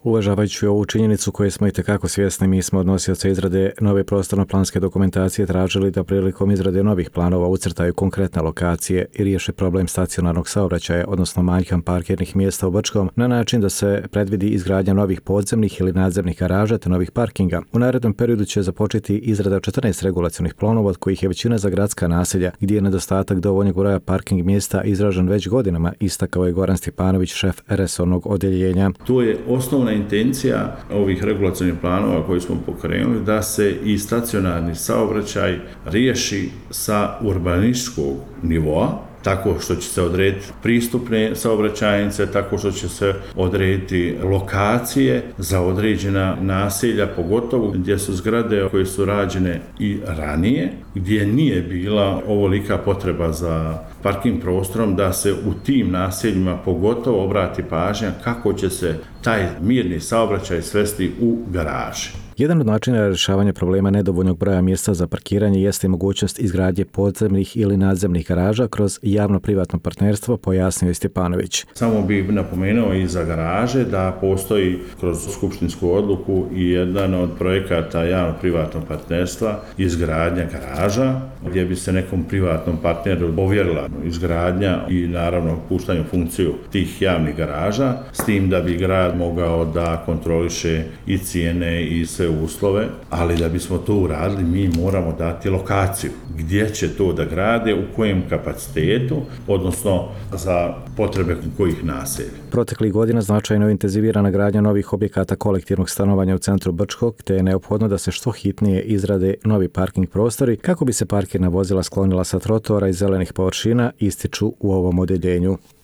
Uvažavajući ovu činjenicu koju smo itekako svjesni, mi smo od nosioca izrade nove prostorno-planske dokumentacije tražili da prilikom izrade novih planova ucrtaju konkretne lokacije i riješe problem stacionarnog saobraćaja, odnosno manjka parkirnih mjesta u Brčkom, na način da se predvidi izgradnja novih podzemnih ili nadzemnih garaža te novih parkinga. U narednom periodu će započeti izrada 14 regulacionih planova, od kojih je većina za gradska naselja, gdje je nedostatak dovoljnog broja parking mjesta izražen već godinama, istakao je Goran Stipanović, šef resornog odjeljenja. To je osnovna intencija ovih regulacionih planova koji smo pokrenuli, da se i stacionarni saobraćaj riješi sa urbanističkog nivoa, tako što će se odrediti pristupne saobraćajnice, tako što će se odrediti lokacije za određena naselja, pogotovo gdje su zgrade koje su rađene i ranije, gdje nije bila ovolika potreba za parking prostorom, da se u tim naseljima pogotovo obrati pažnja kako će se taj mirni saobraćaj svesti u garaže. Jedan od načina rješavanja problema nedovoljnog broja mjesta za parkiranje jeste mogućnost izgradnje podzemnih ili nadzemnih garaža kroz javno-privatno partnerstvo, pojasnio je Stipanović. Samo bih napomenuo i za garaže da postoji kroz skupštinsku odluku i jedan od projekata javno-privatnog partnerstva izgradnja garaža, gdje bi se nekom privatnom partneru povjerila izgradnja i naravno puštanje u funkciju tih javnih garaža, s tim da bi grad mogao da kontroliše i cijene i sve uslove, ali da bismo to uradili mi moramo dati lokaciju gdje će to da grade, u kojem kapacitetu, odnosno za potrebe kojih naselja. Proteklih godina značajno je intenzivirana gradnja novih objekata kolektivnog stanovanja u centru Brčkog, te je neophodno da se što hitnije izrade novi parking prostori kako bi se parkirna vozila sklonila sa trotoara i zelenih površina, ističu u ovom odjeljenju.